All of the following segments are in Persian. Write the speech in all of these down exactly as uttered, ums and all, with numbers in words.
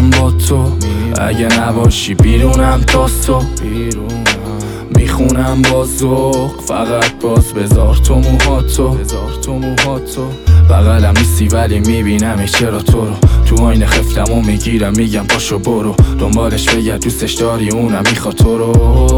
میرم با تو، اگه نباشی بیرونم تا صبح. میخونم با ذوق، فقط باز بذار تو موهاتو، بذار تو موهاتو. بغلم نیستی ولی میبینم چرا تو رو تو آینه خفتم و میگیرم میگم پاشو برو دنبالش بگرد دوستش داری اونم میخواد تو رو.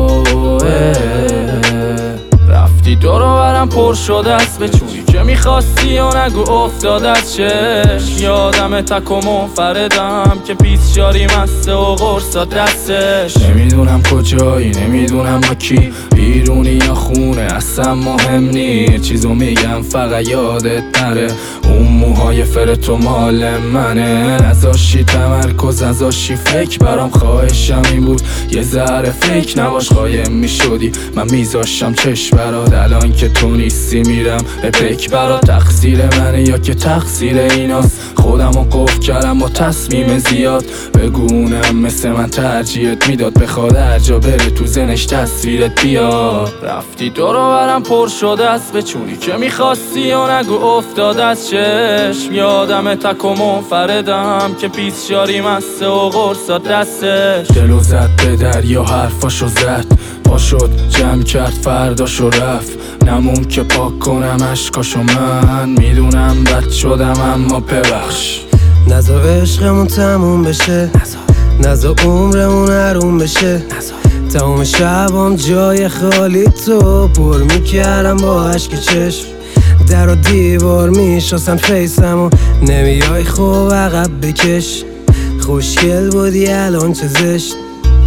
رفتی دور و برم پر شده است به چونی که میخواستی و نگو افتاد از چشم. یادم تک و منفردم که پیس شاری مسته و قرصا دستش. نمیدونم کجایی نمیدونم با کی، بیرونی یا خونه اصلا مهم نی. چیزو میگم فقط یادت نره اون موهای فر تو مال منه. نذاشی تمرکز نذاشی فکر برام، خواهشم این بود یه ذره فکر نباش. قایم میشدی من میذاشم چشم برات، الان که تو نیستی میرم اپک برات. تقصیر منه یا که تقصیر ایناست، خودمو قفل کردم با تصمیم زیاد. بگونم مثل من ترجیحت میداد بخواد هر جا بره تو زنش تصویرت بیاد. رفتی دور و برم پر شده است به چونی که میخواستی و نگو افتاد از چشم. یادم تک و منفردم که پیس شاری مسته و قرصا دستش. دلو زد به دریا حرفاشو زد، پا شد جمع کرد فرداشو رفت. نمون که پاک کنم عشقاشو، من میدونم بد شدم اما ببخش. نذار عشقمون تموم بشه، نذار عمرمون حروم بشه. تموم شبام جای خالی تو پر میکردم با عشق چشم. در و دیوار میشستن فیسم و نمیای خوب عقب بکش. خوشگل بودی الان چه زشت،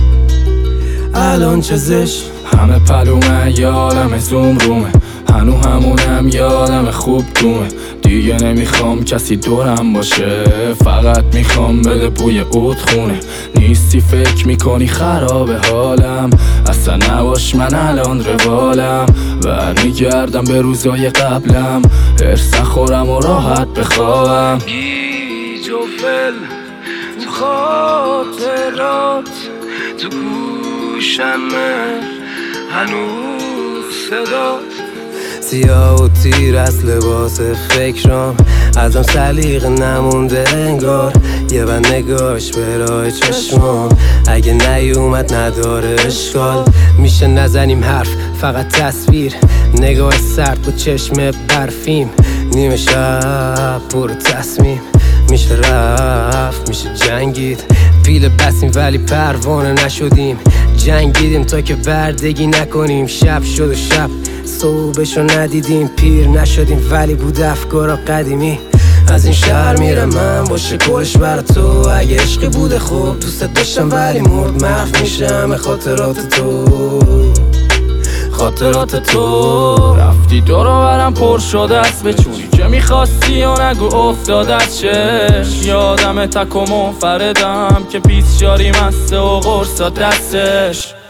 الان چه زشت. همه پلومه یادم زوم رومه، هنو همونم یادم خوب دومه. دیگه نمیخوام کسی دورم باشه، فقط میخوام بده بوی عود خونه. نیستی فکر میکنی خراب حالم، اصلا نباش من الان روالم. برمیگردم به روزای قبلم، هرس نخورم و راحت بخوابم. گیج و فل تو خاطرات تو گوشمه هنوز صدا. سیاه و تیر از لباس فکرام، ازم سلیقه نمونده انگار. یه بند نگاش به راه چشمام، اگه نیومد نداره اشکال. میشه نزنیم حرف فقط تصویر، نگاه سرد با چشم برفیم. نیمه شب پر تصمیم، میشه رفت میشه جنگید. پیل بسیم ولی پروانه نشدیم، جنگیدیم تا که بردگی نکنیم. شب شد و شب صبحشو ندیدیم، پیر نشدیم ولی بود افکارا قدیمی. از این شهر میرم من با شکلش برا تو، اگه عشقی بوده خوب دوستت داشتم ولی مرد. محو میشم خاطرات تو، خاطرات تو. رفتی دور و برم پر شده است به چونی که میخواستی و نگو افتاد از چشم. یادم تک و منفردم که پیس شاری مسته و قرصا دستش.